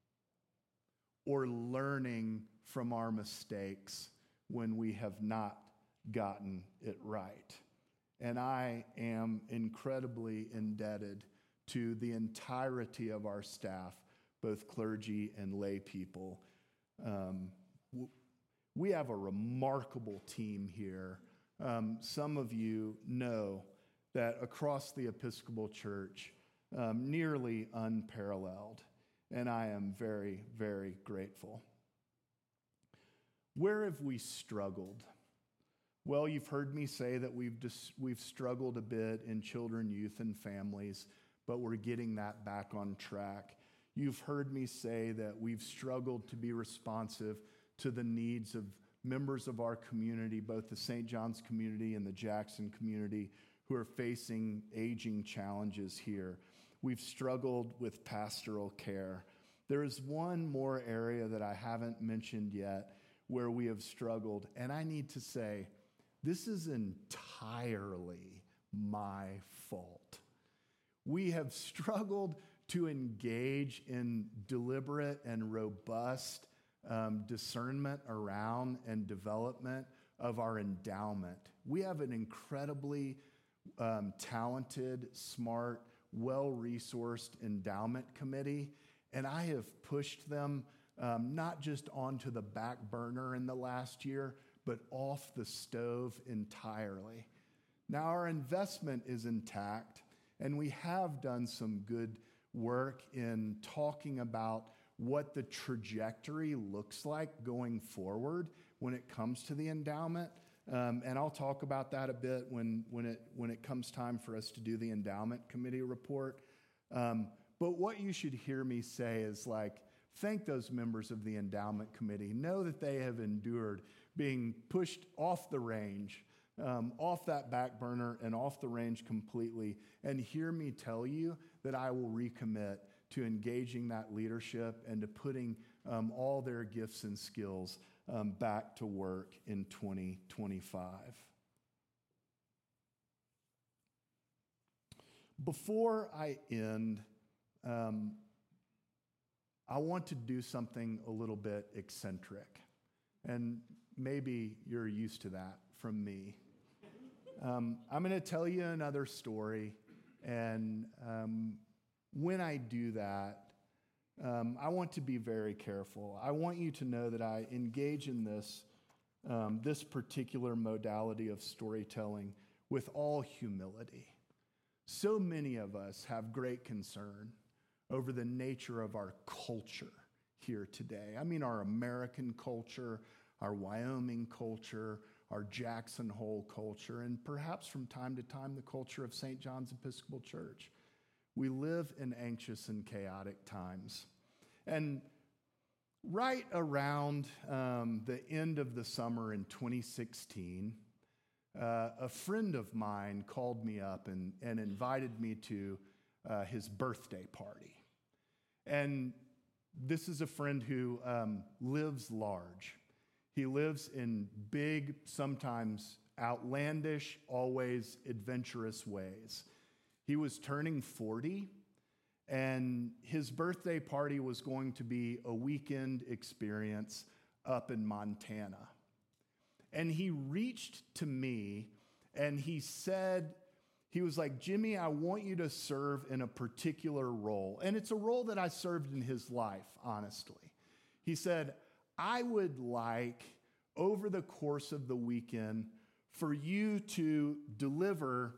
or learning from our mistakes when we have not gotten it right. And I am incredibly indebted to the entirety of our staff, both clergy and lay people. Um, w- we have a remarkable team here. Um, some of you know that across the Episcopal Church, um, nearly unparalleled, and I am very, very grateful. Where have we struggled? Well, you've heard me say that we've dis- we've struggled a bit in children, youth, and families, but we're getting that back on track. You've heard me say that we've struggled to be responsive to the needs of members of our community, both the Saint John's community and the Jackson community, who are facing aging challenges here. We've struggled with pastoral care. There is one more area that I haven't mentioned yet where we have struggled, and I need to say, this is entirely my fault. We have struggled to engage in deliberate and robust um, discernment around and development of our endowment. We have an incredibly um, talented, smart, well-resourced endowment committee, and I have pushed them um, not just onto the back burner in the last year, but off the stove entirely. Now, our investment is intact, and we have done some good work in talking about what the trajectory looks like going forward when it comes to the endowment. Um, and I'll talk about that a bit when, when, it, when it comes time for us to do the endowment committee report. Um, but what you should hear me say is like, thank those members of the endowment committee. Know that they have endured being pushed off the range, um, off that back burner and off the range completely. And hear me tell you that I will recommit to engaging that leadership and to putting um, all their gifts and skills um, back to work in twenty twenty-five. Before I end, um, I want to do something a little bit eccentric. And maybe you're used to that from me. Um, I'm going to tell you another story. And um, when I do that, um, I want to be very careful. I want you to know that I engage in this, um, this particular modality of storytelling with all humility. So many of us have great concern over the nature of our culture here today. I mean, our American culture, our Wyoming culture, our Jackson Hole culture, and perhaps from time to time, the culture of Saint John's Episcopal Church. We live in anxious and chaotic times. And right around um, the end of the summer in twenty sixteen, uh, a friend of mine called me up and, and invited me to uh, his birthday party. And this is a friend who um, lives large. He lives in big, sometimes outlandish, always adventurous ways. He was turning forty, and his birthday party was going to be a weekend experience up in Montana. And he reached to me and he said, he was like, Jimmy, I want you to serve in a particular role. And it's a role that I served in his life, honestly. He said, I would like, over the course of the weekend, for you to deliver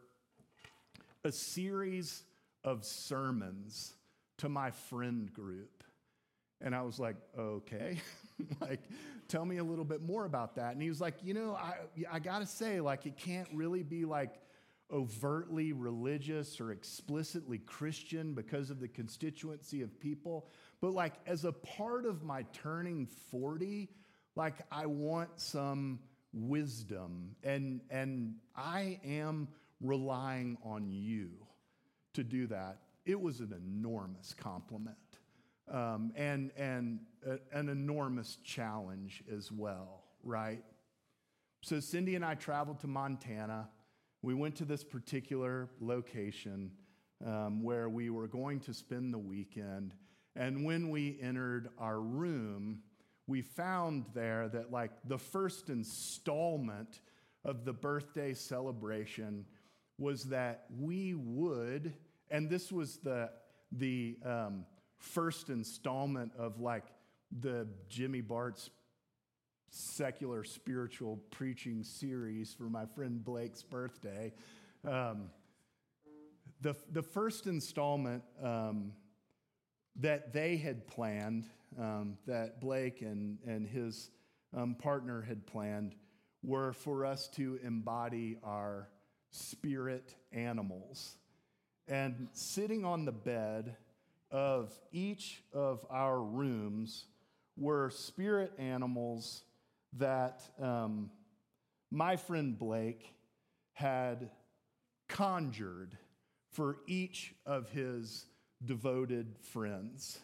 a series of sermons to my friend group. And I was like, okay, like, tell me a little bit more about that. And he was like, you know, I, I gotta say, like, it can't really be like overtly religious or explicitly Christian because of the constituency of people. But like, as a part of my turning forty, like, I want some wisdom, and, and I am relying on you to do that. It was an enormous compliment, um, and, and a, an enormous challenge as well, right? So Cindy and I traveled to Montana. we went to this particular location um, where we were going to spend the weekend. And when we entered our room, we found there that like the first installment of the birthday celebration was that we would, and this was the the um, first installment of like the Jimmy Bart's secular spiritual preaching series for my friend Blake's birthday. Um, the the first installment um, that they had planned, um, that Blake and and his um, partner had planned, were for us to embody our spirit animals. And sitting on the bed of each of our rooms were spirit animals that um, my friend Blake had conjured for each of his devoted friends.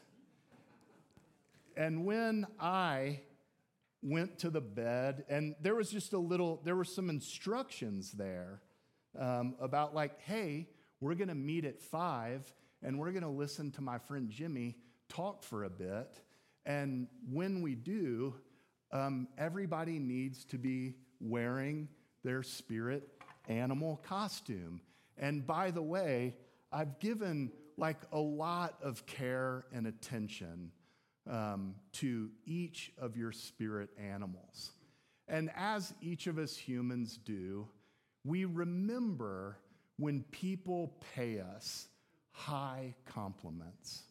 And when I went to the bed, and there was just a little, there were some instructions there um, about like, hey, we're going to meet at five, and we're going to listen to my friend Jimmy talk for a bit. And when we do, um, everybody needs to be wearing their spirit animal costume. And by the way, I've given like a lot of care and attention um, to each of your spirit animals. And as each of us humans do, we remember when people pay us high compliments.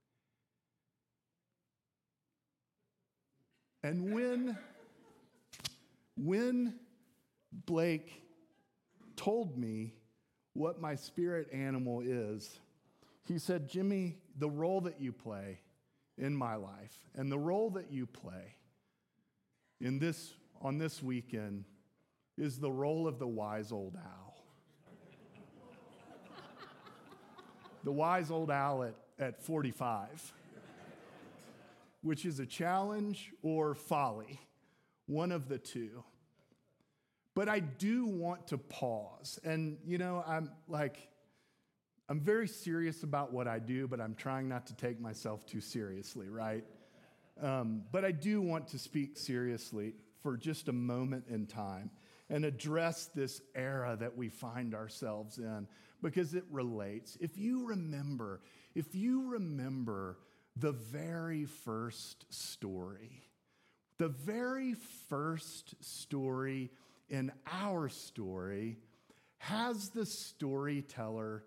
And when, when Blake told me what my spirit animal is, he said, Jimmy, the role that you play in my life and the role that you play in this on this weekend is the role of the wise old owl. The wise old owl at, at forty-five, which is a challenge or folly, one of the two. But I do want to pause. And, you know, I'm like, I'm very serious about what I do, but I'm trying not to take myself too seriously, right? Um, but I do want to speak seriously for just a moment in time and address this era that we find ourselves in, because it relates. If you remember, if you remember the very first story, the very first story in our story has the storyteller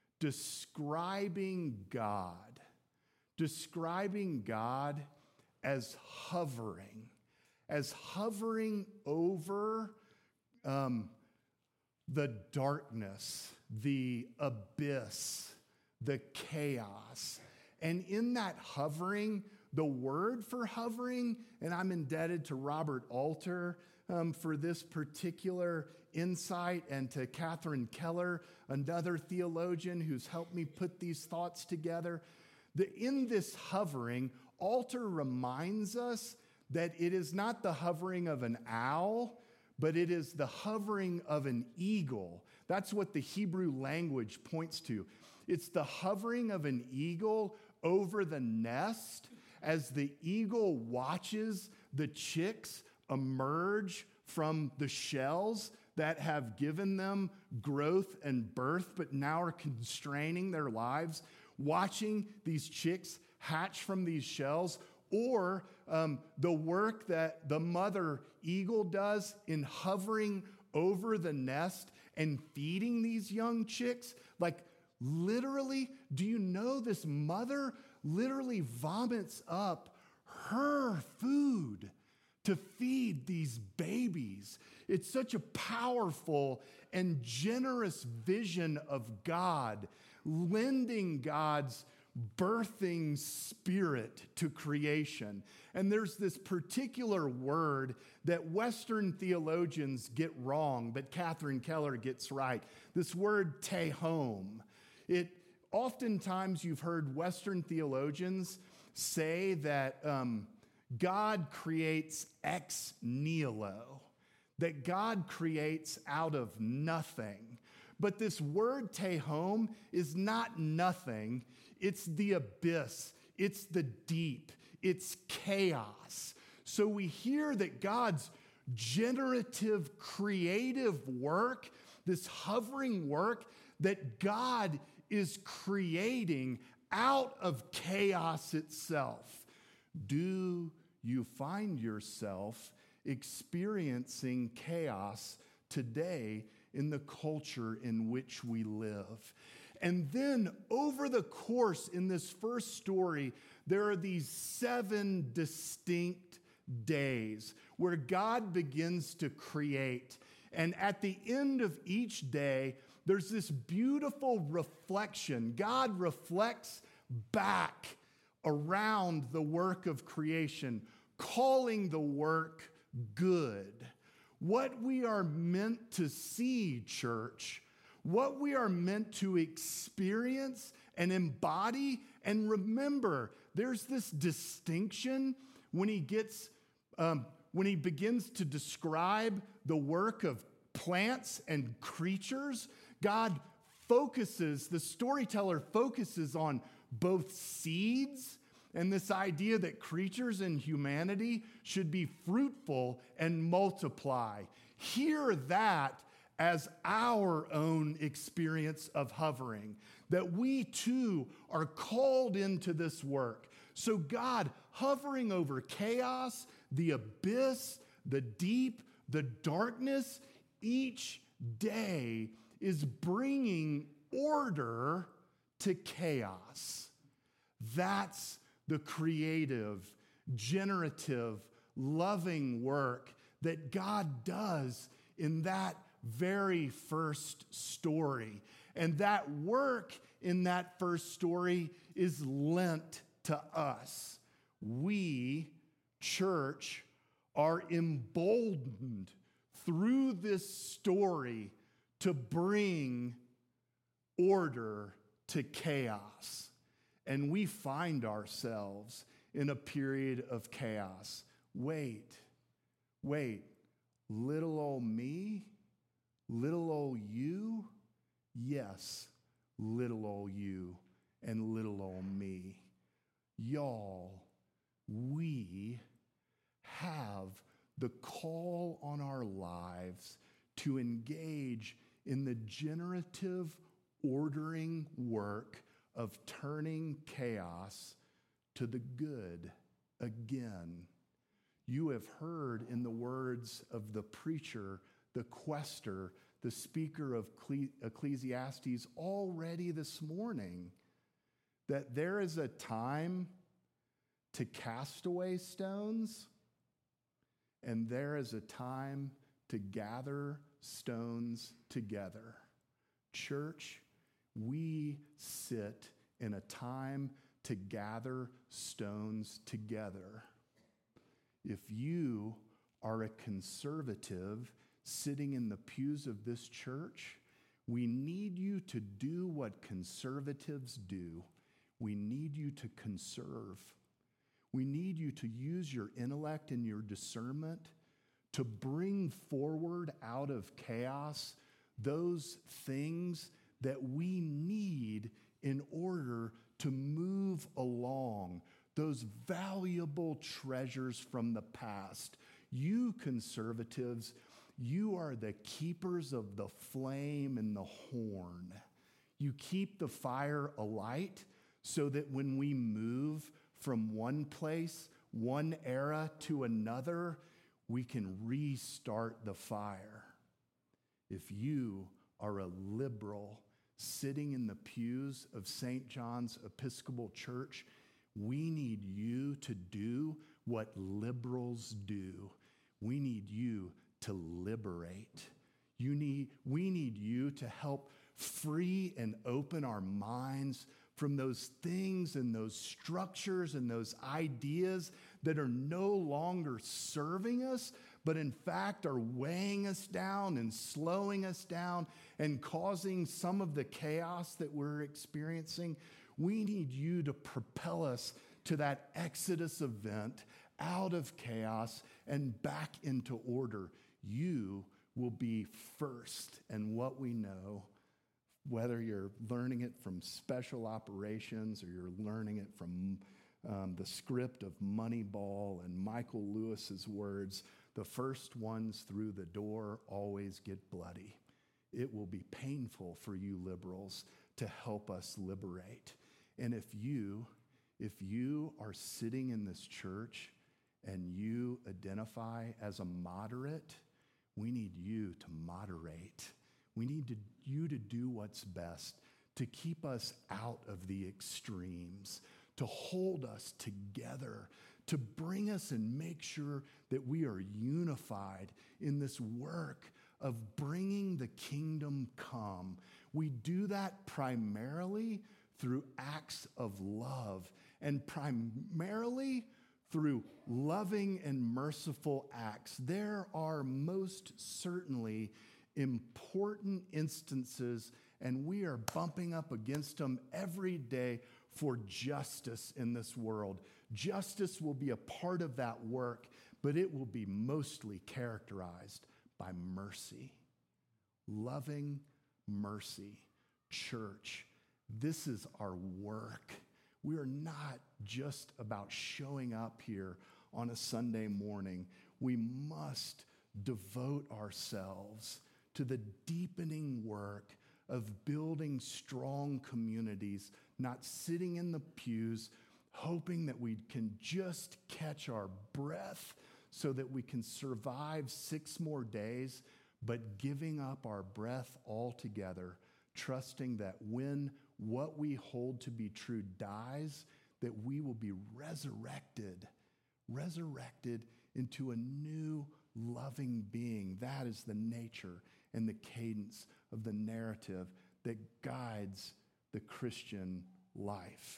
describing God, describing God as hovering, as hovering over um, the darkness, the abyss, the chaos. And in that hovering, the word for hovering, and I'm indebted to Robert Alter um, for this particular insight, and to Catherine Keller, another theologian who's helped me put these thoughts together. The, in this hovering, Alter reminds us that it is not the hovering of an owl, but it is the hovering of an eagle. That's what the Hebrew language points to. It's the hovering of an eagle over the nest as the eagle watches the chicks emerge from the shells that have given them growth and birth, but now are constraining their lives, watching these chicks hatch from these shells, or um, the work that the mother eagle does in hovering over the nest and feeding these young chicks. Like, literally, do you know this mother literally vomits up her food to feed these babies? It's such a powerful and generous vision of God, lending God's birthing spirit to creation. And there's this particular word that Western theologians get wrong, but Catherine Keller gets right. This word tehom. It oftentimes you've heard Western theologians say that um, God creates ex nihilo, that God creates out of nothing. But this word tehom is not nothing. It's the abyss. It's the deep. It's chaos. So we hear that God's generative, creative work, this hovering work that God is creating out of chaos itself. Do you find yourself experiencing chaos today in the culture in which we live? And then over the course in this first story, there are these seven distinct days where God begins to create. And at the end of each day, there's this beautiful reflection. God reflects back around the work of creation, calling the work good. What we are meant to see, church, what we are meant to experience and embody. And remember, there's this distinction when he gets, um, when he begins to describe the work of plants and creatures. God focuses, the storyteller focuses on both seeds and this idea that creatures and humanity should be fruitful and multiply. Hear that as our own experience of hovering, that we too are called into this work. So God, hovering over chaos, the abyss, the deep, the darkness, each day is bringing order to chaos. That's the creative, generative, loving work that God does in that very first story. And that work in that first story is lent to us. We, church, are emboldened through this story to bring order to chaos. And we find ourselves in a period of chaos. Wait, wait, little old me, little old you? Yes, little old you and little old me. Y'all, we have the call on our lives to engage in the generative, ordering work of turning chaos to the good again. You have heard in the words of the preacher, the quester, the speaker of Ecclesiastes already this morning, that there is a time to cast away stones, and there is a time to gather stones together. Church, we sit in a time to gather stones together. If you are a conservative sitting in the pews of this church, we need you to do what conservatives do. We need you to conserve. We need you to use your intellect and your discernment to bring forward out of chaos those things that we need in order to move along, those valuable treasures from the past. You conservatives, you are the keepers of the flame and the horn. You keep the fire alight so that when we move from one place, one era to another, we can restart the fire. If you are a liberal sitting in the pews of Saint John's Episcopal Church, we need you to do what liberals do. We need you to liberate. You need, we need you to help free and open our minds from those things and those structures and those ideas that are no longer serving us, but in fact are weighing us down and slowing us down and causing some of the chaos that we're experiencing. We need you to propel us to that Exodus event out of chaos and back into order. You will be first in what we know whether you're learning it from Special Operations or you're learning it from um, the script of Moneyball and Michael Lewis's words, the first ones through the door always get bloody. It will be painful for you liberals to help us liberate. And if you, if you are sitting in this church and you identify as a moderate, we need you to moderate. We need to, you to do what's best, to keep us out of the extremes, to hold us together, to bring us and make sure that we are unified in this work of bringing the kingdom come. We do that primarily through acts of love and primarily through loving and merciful acts. There are most certainly important instances, and we are bumping up against them every day for justice in this world. Justice will be a part of that work, but it will be mostly characterized by mercy. Loving mercy. Church, this is our work. We are not just about showing up here on a Sunday morning. We must devote ourselves to the deepening work of building strong communities, not sitting in the pews, hoping that we can just catch our breath so that we can survive six more days, but giving up our breath altogether, trusting that when what we hold to be true dies, that we will be resurrected, resurrected into a new loving being. That is the nature and the cadence of the narrative that guides the Christian life.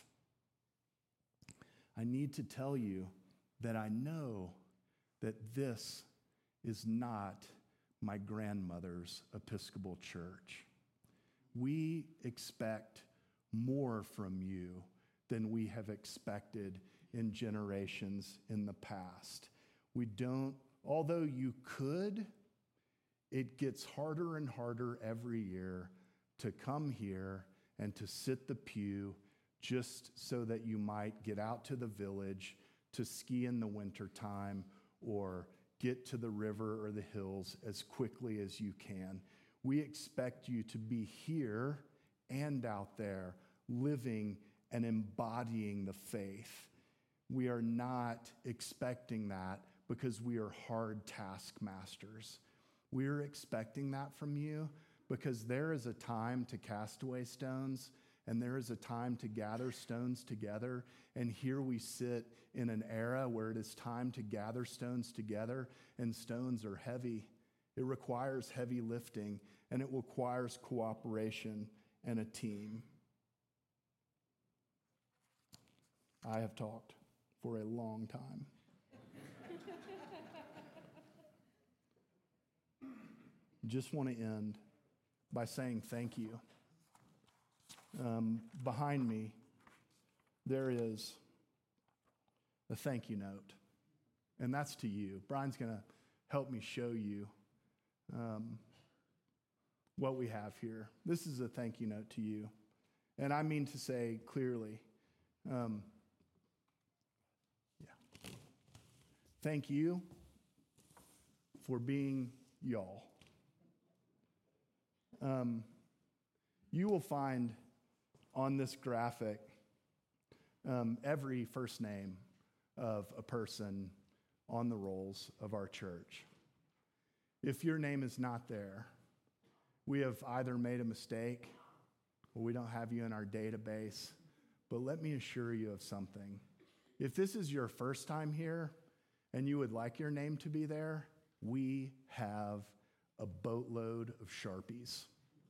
I need to tell you that I know that this is not my grandmother's Episcopal church. We expect more from you than we have expected in generations in the past. We don't, although you could, it gets harder and harder every year to come here and to sit the pew just so that you might get out to the village to ski in the wintertime or get to the river or the hills as quickly as you can. We expect you to be here and out there living and embodying the faith. We are not expecting that because we are hard taskmasters. We are expecting that from you because there is a time to cast away stones and there is a time to gather stones together. And here we sit in an era where it is time to gather stones together, and stones are heavy. It requires heavy lifting, and it requires cooperation and a team. I have talked for a long time. Just want to end by saying thank you. Um, behind me, there is a thank you note, and that's to you. Brian's going to help me show you um, what we have here. This is a thank you note to you, and I mean to say clearly, um, yeah, thank you for being y'all. Um, you will find on this graphic um, every first name of a person on the rolls of our church. If your name is not there, we have either made a mistake or we don't have you in our database. But let me assure you of something. If this is your first time here and you would like your name to be there, we have a boatload of Sharpies.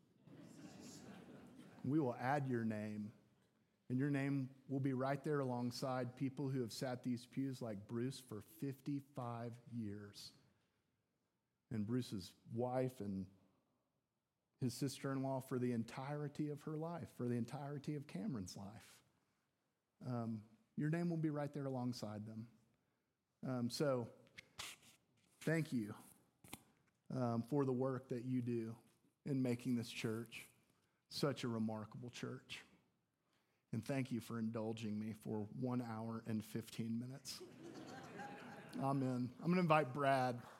We will add your name, and your name will be right there alongside people who have sat these pews like Bruce for fifty-five years. And Bruce's wife and his sister-in-law for the entirety of her life, for the entirety of Cameron's life. Um, your name will be right there alongside them. Um, so, thank you um, for the work that you do in making this church such a remarkable church. And thank you for indulging me for one hour and fifteen minutes. Amen. I'm going to invite Brad